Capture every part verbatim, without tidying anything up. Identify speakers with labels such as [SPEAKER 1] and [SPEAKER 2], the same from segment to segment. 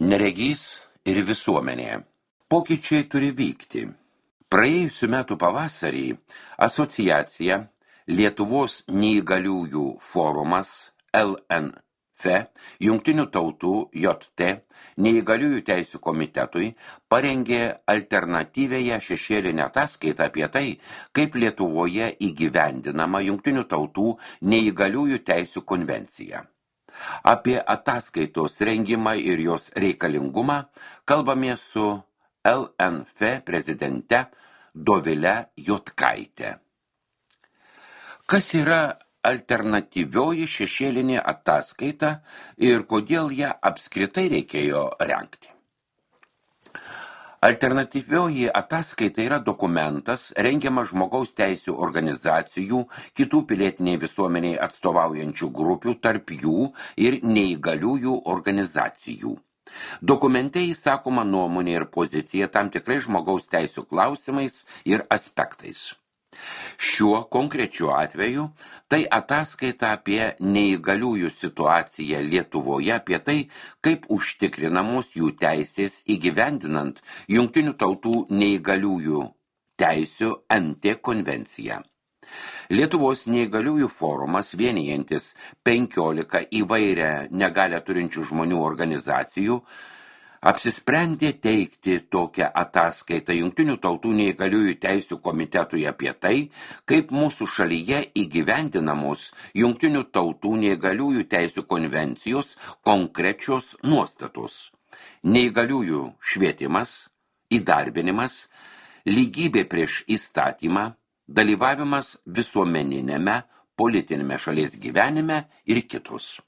[SPEAKER 1] Neregys ir visuomenė. Pokyčiai turi vykti. Praėjusiu metu pavasarį asociacija Lietuvos neįgaliųjų forumas L N F, Jungtinių tautų J T, neįgaliųjų teisių komitetui parengė alternatyviąją šešėlinę ataskaitą apie tai, kaip Lietuvoje įgyvendinama Jungtinių tautų neįgaliųjų teisių konvencija. Apie ataskaitos rengimą ir jos reikalingumą kalbame su L N F prezidente Dovile Juodkaite. Kas yra alternatyvioji šešėlinė ataskaita ir kodėl ją apskritai reikėjo rengti? Alternatyvioji ataskaita yra dokumentas, rengiamas žmogaus teisių organizacijų, kitų pilietiniai visuomeniai atstovaujančių grupių, tarp jų ir neįgaliųjų organizacijų. Dokumente įsakoma nuomonė ir pozicija tam tikrai žmogaus teisių klausimais ir aspektais. Šiuo konkrečiu atveju tai ataskaita apie neįgaliųjų situaciją Lietuvoje, apie tai, kaip užtikrinamos jų teisės įgyvendinant Jungtinių tautų neįgaliųjų teisių N T konvenciją. Lietuvos neįgaliųjų forumas, vienijantis penkiolika įvairią negalią turinčių žmonių organizacijų, apsisprendė teikti tokią ataskaitą Jungtinių tautų neįgaliųjų teisių komitetui apie tai, kaip mūsų šalyje įgyvendinamos Jungtinių tautų neįgaliųjų teisių konvencijos konkrečios nuostatos. Neįgaliųjų švietimas, įdarbinimas, lygybė prieš įstatymą, dalyvavimas visuomeninėme, politinėme šalies gyvenime ir kitus.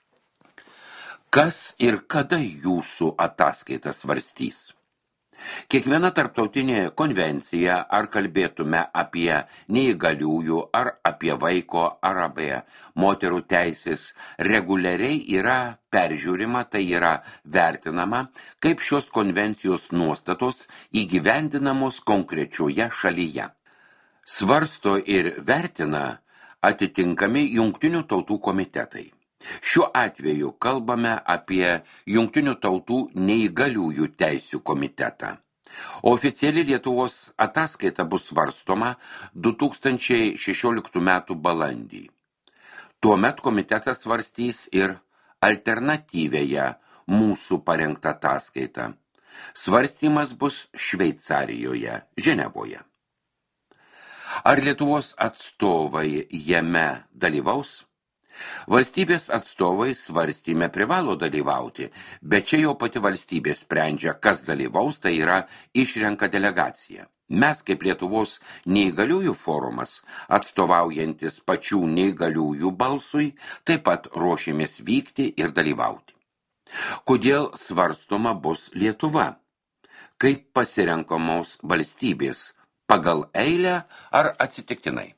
[SPEAKER 1] Kas ir kada jūsų ataskaitą svarstys? Kiekviena tarptautinė konvencija, ar kalbėtume apie neįgaliųjų, ar apie vaiko, ar apie moterų teisės, reguliariai yra peržiūrima, tai yra vertinama, kaip šios konvencijos nuostatos įgyvendinamos konkrečioje šalyje. Svarsto ir vertina atitinkami Jungtinių tautų komitetai. Šiuo atveju kalbame apie Jungtinių tautų neįgaliųjų teisių komitetą. Oficiali Lietuvos ataskaita bus svarstoma du tūkstančiai šešioliktų metų balandį. Tuomet komitetas svarstys ir alternatyvėje mūsų parengtą ataskaitą. Svarstymas bus Šveicarijoje, Ženevoje. Ar Lietuvos atstovai jame dalyvaus? Valstybės atstovai svarstyme privalo dalyvauti, bet čia jau pati valstybė sprendžia, kas dalyvaus, tai yra išrenka delegacija. Mes kaip Lietuvos neįgaliųjų forumas, atstovaujantis pačių neįgaliųjų balsui, taip pat ruošėmės vykti ir dalyvauti. Kodėl svarstoma bus Lietuva? Kaip pasirenkamos valstybės? Pagal eilę ar atsitiktinai?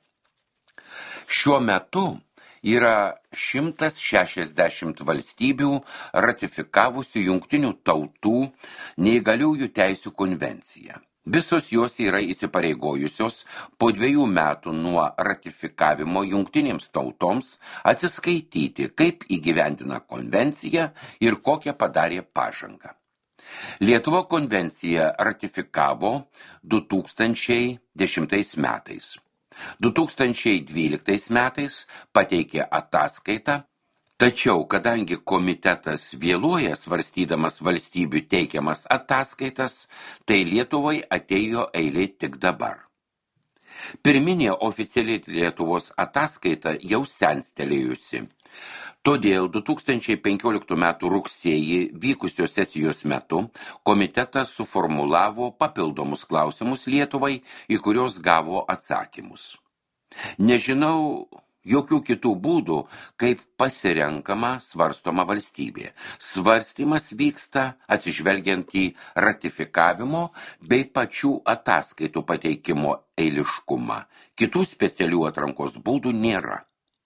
[SPEAKER 1] Šiuo metu yra šimtas šešiasdešimt valstybių ratifikavusių Jungtinių tautų neįgaliųjų teisių konvenciją. Visos jos yra įsipareigojusios po dviejų metų nuo ratifikavimo Jungtinėms tautoms atsiskaityti, kaip įgyvendina konvenciją ir kokią padarė pažangą. Lietuva konvenciją ratifikavo du tūkstančiai dešimtais metais. du tūkstančiai dvyliktais metais pateikė ataskaitą, tačiau kadangi komitetas vėluoja svarstydamas valstybių teikiamas ataskaitas, tai Lietuvai atėjo eilė tik dabar. Pirminė oficiali Lietuvos ataskaita jau senstelėjusi. Todėl du tūkstančiai penkioliktų metų rugsėjį vykusios sesijos metu komitetas suformulavo papildomus klausimus Lietuvai, į kuriuos gavo atsakymus. Nežinau jokių kitų būdų, kaip pasirenkama svarstoma valstybė. Svarstymas vyksta atsižvelgiant į ratifikavimo bei pačių ataskaitų pateikimo eiliškumą. Kitų specialių atrankos būdų nėra.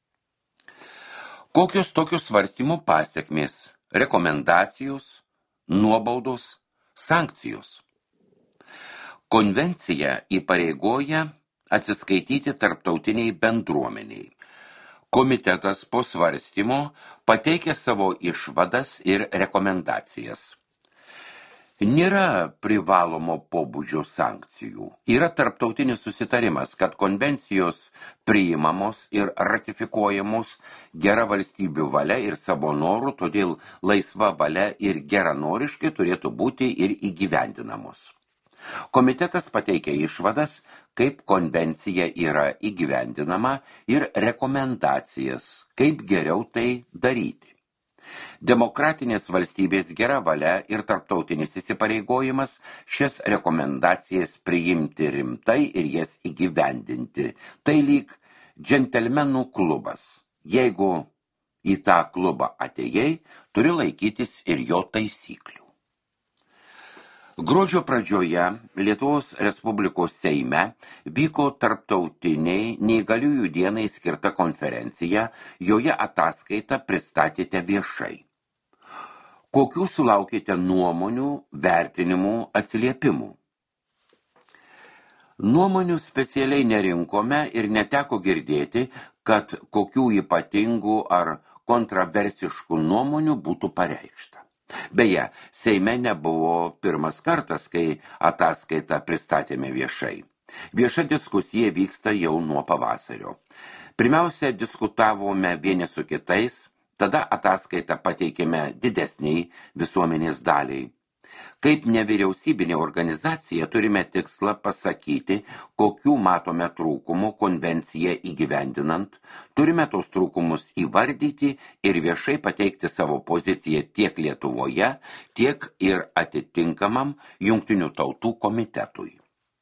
[SPEAKER 1] Kokios tokios svarstymų pasekmės, rekomendacijos, nuobaudos, sankcijos? Konvencija įpareigoja atsiskaityti tarptautiniai bendruomeniai. Komitetas po svarstymo pateikė savo išvadas ir rekomendacijas. Nėra privalomo pobūdžio sankcijų. Yra tarptautinis susitarimas, kad konvencijos priimamos ir ratifikuojamos gera valstybių valia ir savo norų, todėl laisva valia ir geranoriškai turėtų būti ir įgyvendinamos. Komitetas pateikia išvadas, kaip konvencija yra įgyvendinama ir rekomendacijas, kaip geriau tai daryti. Demokratinės valstybės gera valia ir tarptautinis įsipareigojimas šias rekomendacijas priimti rimtai ir jas įgyvendinti. Tai lyg džentelmenų klubas. Jeigu į tą klubą atėjai, turi laikytis ir jo taisyklių. Gruodžio pradžioje Lietuvos Respublikos Seime vyko tarptautiniai neįgaliųjų dienai skirta konferencija, joje ataskaitą pristatėte viešai. Kokių sulaukėte nuomonių, vertinimų, atsiliepimų? Nuomonių specialiai nerinkome ir neteko girdėti, kad kokių ypatingų ar kontroversiškų nuomonių būtų pareikšta. Beje, Seime nebuvo pirmas kartas, kai ataskaitą pristatėme viešai. Vieša diskusija vyksta jau nuo pavasario. Pirmiausia, diskutavome vieni su kitais, tada ataskaitą pateikėme didesniai visuomenės daliai. Kaip nevyriausybinė organizacija turime tikslą pasakyti, kokių matome trūkumų konvenciją įgyvendinant, turime tos trūkumus įvardyti ir viešai pateikti savo poziciją tiek Lietuvoje, tiek ir atitinkamam Jungtinių tautų komitetui.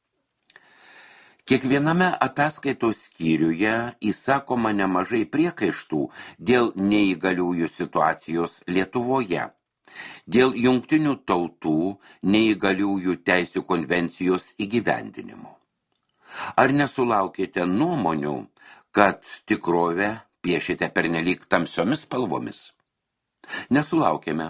[SPEAKER 1] Kiekviename ataskaitos skyriuje įsakoma nemažai priekaištų dėl neįgaliųjų situacijos Lietuvoje. Dėl Jungtinių tautų neįgaliųjų teisių konvencijos įgyvendinimo. Ar nesulaukėte nuomonių, kad tikrovę piešite pernelyg tamsiomis spalvomis? Nesulaukėme.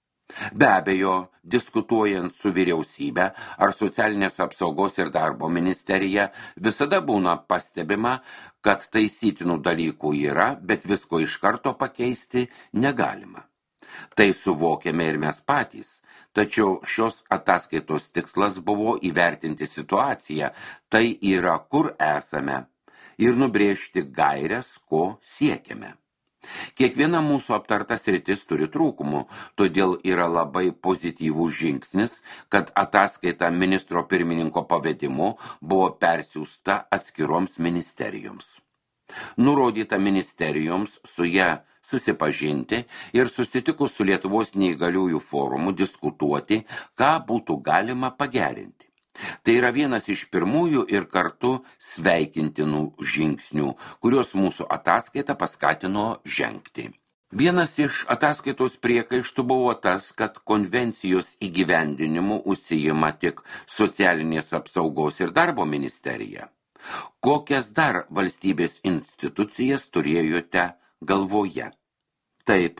[SPEAKER 1] Be abejo, diskutuojant su vyriausybe ar socialinės apsaugos ir darbo ministerija, visada būna pastebima, kad taisytinų dalykų yra, bet visko iš karto pakeisti negalima. Tai suvokiame ir mes patys, tačiau šios ataskaitos tikslas buvo įvertinti situaciją, tai yra kur esame, ir nubrėžti gaires, ko siekiame. Kiekviena mūsų aptarta sritis turi trūkumų, todėl yra labai pozityvus žingsnis, kad ataskaita ministro pirmininko pavedimu buvo persiųsta atskiroms ministerijoms. Nurodyta ministerijoms su ją susipažinti ir susitikus su Lietuvos neįgaliųjų forumu diskutuoti, ką būtų galima pagerinti. Tai yra vienas iš pirmųjų ir kartu sveikintinų žingsnių, kuriuos mūsų ataskaita paskatino žengti. Vienas iš ataskaitos priekaištų buvo tas, kad konvencijos įgyvendinimu užsijima tik socialinės apsaugos ir darbo ministerija. Kokias dar valstybės institucijas turėjote galvoje? Taip,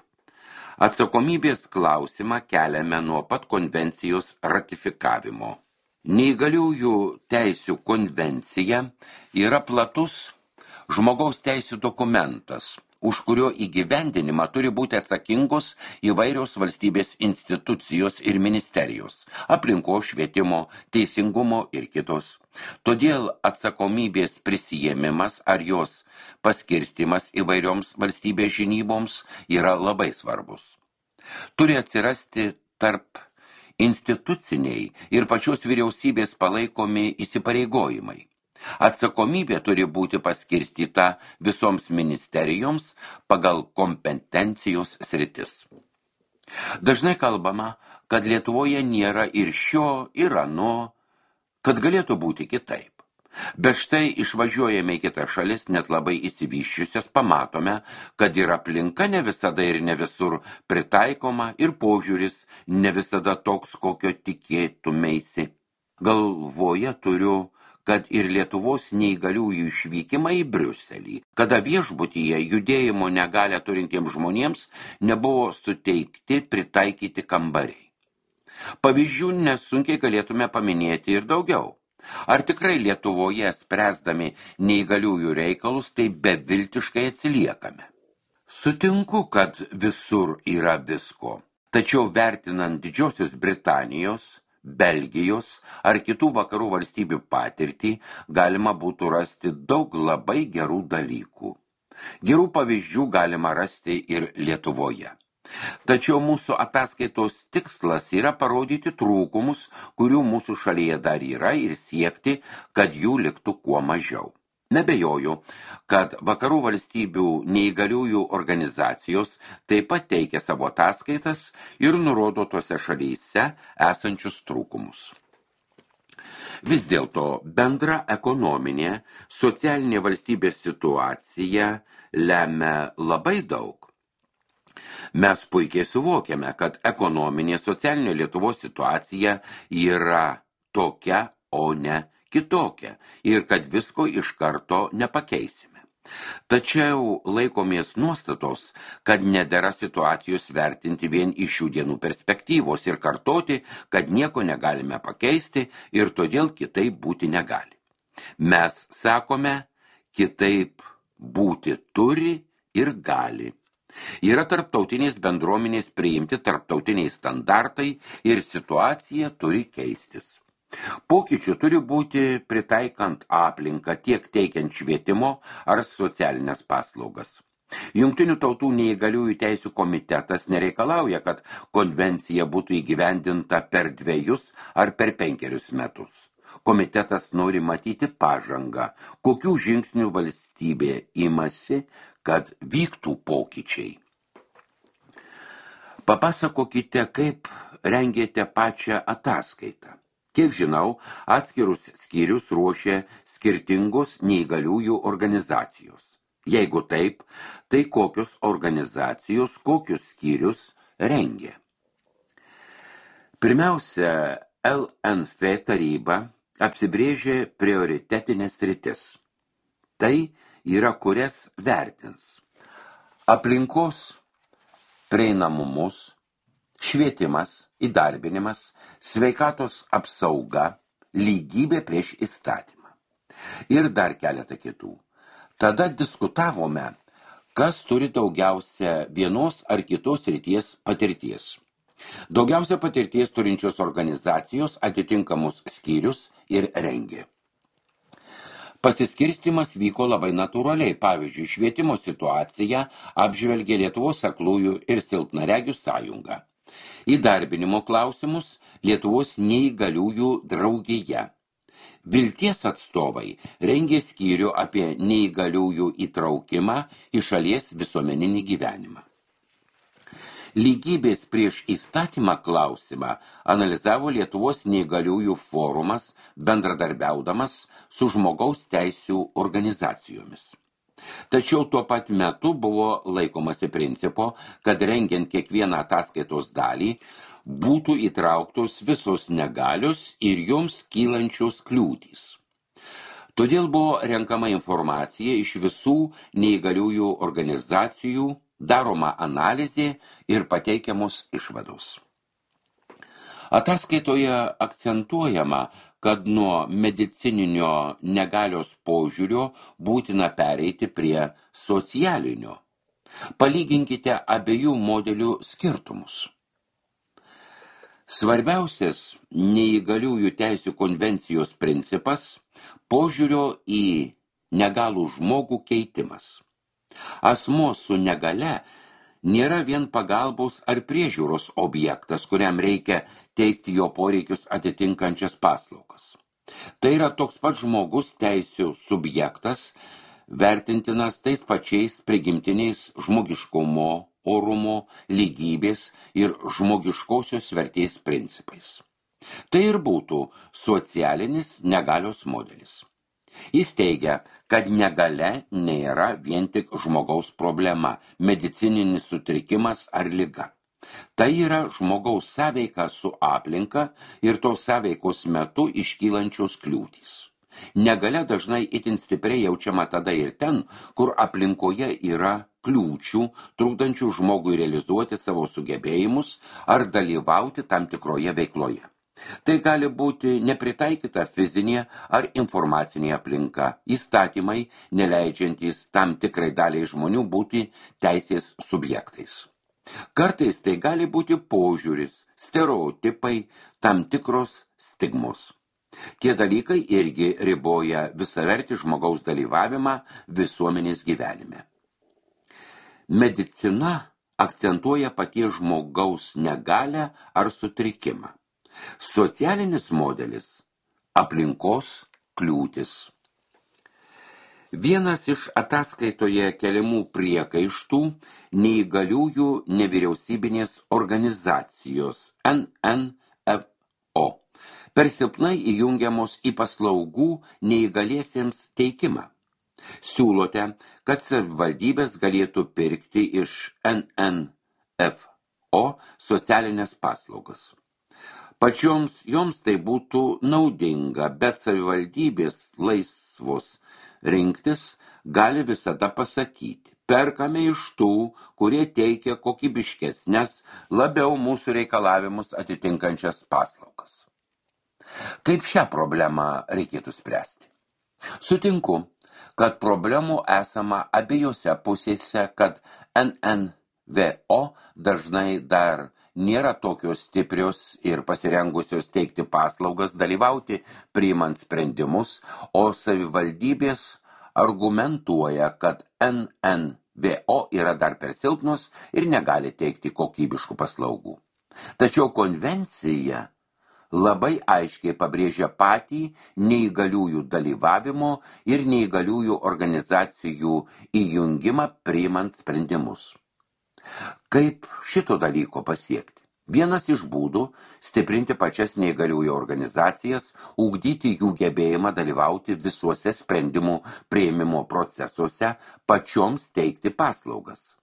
[SPEAKER 1] atsakomybės klausimą keliame nuo pat konvencijos ratifikavimo. Neįgaliųjų teisių konvencija yra platus žmogaus teisių dokumentas, už kurio įgyvendinimą turi būti atsakingos įvairios valstybės institucijos ir ministerijos, aplinkos, švietimo, teisingumo ir kitos. Todėl atsakomybės prisijėmimas ar jos paskirstimas įvairioms valstybės žinyboms yra labai svarbus. Turi atsirasti tarp instituciniai ir pačios vyriausybės palaikomi įsipareigojimai. Atsakomybė turi būti paskirstyta visoms ministerijoms pagal kompetencijos sritis. Dažnai kalbama, kad Lietuvoje nėra ir šio, ir ano, kad galėtų būti kitaip. Bet štai išvažiuojame į kitas šalis, net labai įsivyščiusias, pamatome, kad ir aplinka ne visada ir ne visur pritaikoma ir požiūris ne visada toks, kokio tikėtumeisi. Galvoje turiu, kad ir Lietuvos neįgaliųjų išvykimą į Briuselį, kada viešbutyje judėjimo negalę turintiems žmonėms nebuvo suteikti pritaikyti kambariai. Pavyzdžių nesunkiai galėtume paminėti ir daugiau. Ar tikrai Lietuvoje spręsdami neįgaliųjų reikalus tai beviltiškai atsiliekame? Sutinku, kad visur yra visko. Tačiau vertinant Didžiosios Britanijos, Belgijos ar kitų vakarų valstybių patirtį, galima būtų rasti daug labai gerų dalykų. Gerų pavyzdžių galima rasti ir Lietuvoje. Tačiau mūsų ataskaitos tikslas yra parodyti trūkumus, kurių mūsų šalyje dar yra, ir siekti, kad jų liktų kuo mažiau. Nebejoju, kad vakarų valstybių neįgaliųjų organizacijos taip pat teikia savo ataskaitas ir nurodo tose šalyse esančius trūkumus. Vis dėlto bendra ekonominė, socialinė valstybės situacija lemia labai daug. Mes puikiai suvokiame, kad ekonominė socialinė Lietuvos situacija yra tokia, o ne kitokia, ir kad visko iš karto nepakeisime. Tačiau laikomės nuostatos, kad nedera situacijos vertinti vien iš šių dienų perspektyvos ir kartoti, kad nieko negalime pakeisti ir todėl kitaip būti negali. Mes sakome, kitaip būti turi ir gali. Yra tarptautinės bendruomenės priimti tarptautiniai standartai ir situacija turi keistis. Pokyčių turi būti pritaikant aplinką tiek teikiant švietimo ar socialinės paslaugas. Jungtinių tautų neįgaliųjų teisių komitetas nereikalauja, kad konvencija būtų įgyvendinta per dvejus ar per penkerius metus. Komitetas nori matyti pažangą, kokių žingsnių valstybė imasi, kad vyktų pokyčiai. Papasakokite, kaip rengėte pačią ataskaitą. Kiek žinau, atskirus skyrius ruošia skirtingos neįgaliųjų organizacijos. Jeigu taip, tai kokios organizacijos, kokius skyrius rengia? Pirmiausia, L N F taryba apsibrėžė prioritetinės sritis. Tai yra, kurias vertins: aplinkos prieinamumus, švietimas, įdarbinimas, sveikatos apsauga, lygybė prieš įstatymą. Ir dar keletą kitų. Tada diskutavome, kas turi daugiausia vienos ar kitos srities patirties. Daugiausia patirties turinčios organizacijos atitinkamus skyrius ir rengė. Pasiskirstimas vyko labai natūraliai. Pavyzdžiui, švietimo situaciją apžvelgė Lietuvos aklųjų ir silpnaregių sąjunga. Įdarbinimo klausimus Lietuvos neįgaliųjų draugija. Vilties atstovai rengė skyrių apie neįgaliųjų įtraukimą į šalies visuomeninį gyvenimą. Lygybės prieš įstatymą klausimą analizavo Lietuvos neįgaliųjų forumas, bendradarbiaudamas su žmogaus teisių organizacijomis. Tačiau tuo pat metu buvo laikomasi principo, kad rengiant kiekvieną ataskaitos dalį būtų įtrauktos visos negalios ir joms kylančios kliūtys. Todėl buvo renkama informacija iš visų neįgaliųjų organizacijų, daroma analizė ir pateikiamos išvados. Ataskaitoje akcentuojama, kad nuo medicininio negalios požiūrio būtina pereiti prie socialinio. Palyginkite abiejų modelių skirtumus. Svarbiausias neįgaliųjų teisių konvencijos principas – požiūrio į negalų žmogų keitimas. Asmuo su negale nėra vien pagalbos ar priežiūros objektas, kuriam reikia teikti jo poreikius atitinkančias paslaugas. Tai yra toks pat žmogus teisių subjektas, vertintinas tais pačiais prigimtiniais žmogiškumo, orumo, lygybės ir žmogiškosios vertės principais. Tai ir būtų socialinis negalios modelis. Jis teigia, kad negalia nėra vien tik žmogaus problema, medicininis sutrikimas ar liga. Tai yra žmogaus sąveika su aplinka ir tos sąveikos metu iškylančios kliūtys. Negalia dažnai itin stipriai jaučiama tada ir ten, kur aplinkoje yra kliūčių, trukdančių žmogui realizuoti savo sugebėjimus ar dalyvauti tam tikroje veikloje. Tai gali būti nepritaikyta fizinė ar informacinė aplinka, įstatymai, neleidžiantys tam tikrai daliai žmonių būti teisės subjektais. Kartais tai gali būti požiūris, stereotipai, tam tikros stigmos. Tie dalykai irgi riboja visavertį žmogaus dalyvavimą visuomenės gyvenime. Medicina akcentuoja paties žmogaus negalią ar sutrikimą. Socialinis modelis – aplinkos kliūtis. Vienas iš ataskaitoje keliamų priekaištų neįgaliųjų nevyriausybinės organizacijos N N F O per silpnai įjungiamos į paslaugų neįgaliesiems teikimą. Siūlote, kad savivaldybės galėtų pirkti iš N N F O socialinės paslaugas. Pačioms joms tai būtų naudinga, bet savivaldybės laisvos rinktis gali visada pasakyti. Perkame iš tų, kurie teikia kokybiškesnes, labiau mūsų reikalavimus atitinkančias paslaugas. Kaip šią problemą reikėtų spręsti? Sutinku, kad problemų esama abiejose pusėse, kad N N V O dažnai dar nėra tokios stiprios ir pasirengusios teikti paslaugas, dalyvauti priimant sprendimus, o savivaldybės argumentuoja, kad N N V O yra dar per silpnos ir negali teikti kokybiškų paslaugų. Tačiau konvencija labai aiškiai pabrėžia patį neįgaliųjų dalyvavimo ir neįgaliųjų organizacijų įjungimą priimant sprendimus. Kaip šito dalyko pasiekti? Vienas iš būdų – stiprinti pačias neįgaliųjų organizacijas, ugdyti jų gebėjimą dalyvauti visuose sprendimų priėmimo procesuose, pačioms teikti paslaugas.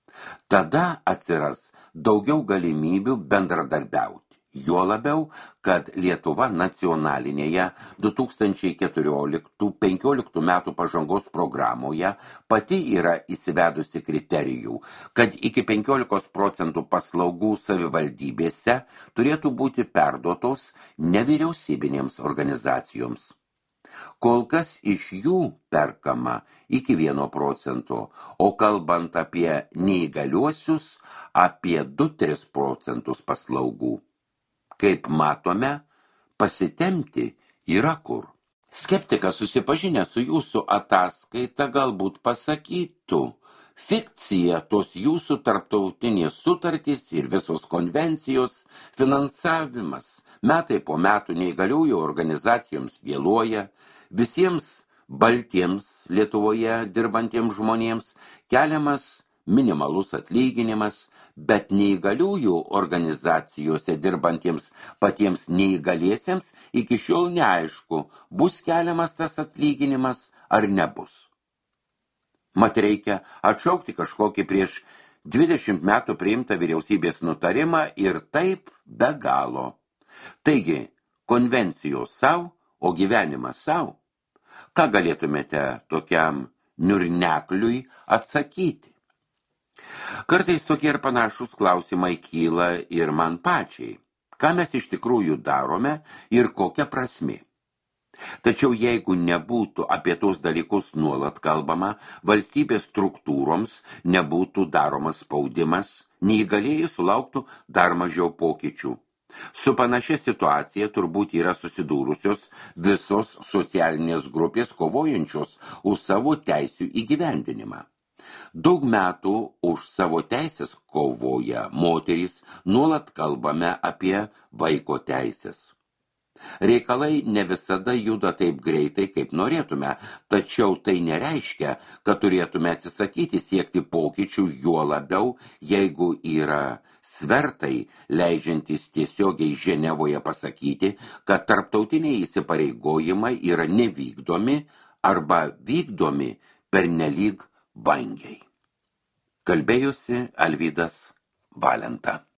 [SPEAKER 1] Tada atsiras daugiau galimybių bendradarbiauti. Jo labiau, kad Lietuva nacionalinėje du tūkstančiai keturioliktų penkioliktų metų pažangos programoje pati yra įsivedusi kriterijų, kad iki penkiolikos procentų paslaugų savivaldybėse turėtų būti perduotos nevyriausybinėms organizacijoms. Kol kas iš jų perkama iki vieno procento, o kalbant apie neįgaliuosius, apie du tris procentus paslaugų. Kaip matome, pasitemti yra kur. Skeptikas susipažinęs su jūsų ataskaita galbūt pasakytų, fikcija tos jūsų tarptautinės sutartys ir visos konvencijos, finansavimas, metai po metų neįgaliųjų organizacijoms vėluoja, visiems baltiems Lietuvoje dirbantiems žmonėms keliamas minimalus atlyginimas, bet neįgaliųjų organizacijose dirbantiems patiems neįgaliesiems iki šiol neaišku, bus keliamas tas atlyginimas ar nebus. Mat reikia atšaukti kažkokį prieš dvidešimt metų priimtą vyriausybės nutarimą ir taip be galo. Taigi, konvencijos savo, o gyvenimas savo. Ką galėtumėte tokiam niurnekliui atsakyti? Kartais tokie ir panašus klausimai kyla ir man pačiai. Ką mes iš tikrųjų darome ir kokia prasmė? Tačiau jeigu nebūtų apie tos dalykus nuolat kalbama, valstybės struktūroms nebūtų daromas spaudimas, neįgalieji sulauktų dar mažiau pokyčių. Su panašia situacija turbūt yra susidūrusios visos socialinės grupės kovojančios už savo teisių įgyvendinimą. Daug metų už savo teisės kovoja moterys, nuolat kalbame apie vaiko teisės. Reikalai ne visada juda taip greitai, kaip norėtume, tačiau tai nereiškia, kad turėtume atsisakyti siekti pokyčių, juo labiau, jeigu yra svertai, leidžiantys tiesiogiai Ženevoje pasakyti, kad tarptautiniai įsipareigojimai yra nevykdomi arba vykdomi pernelyg vangiai. Kalbėjosi Alvydas Valenta.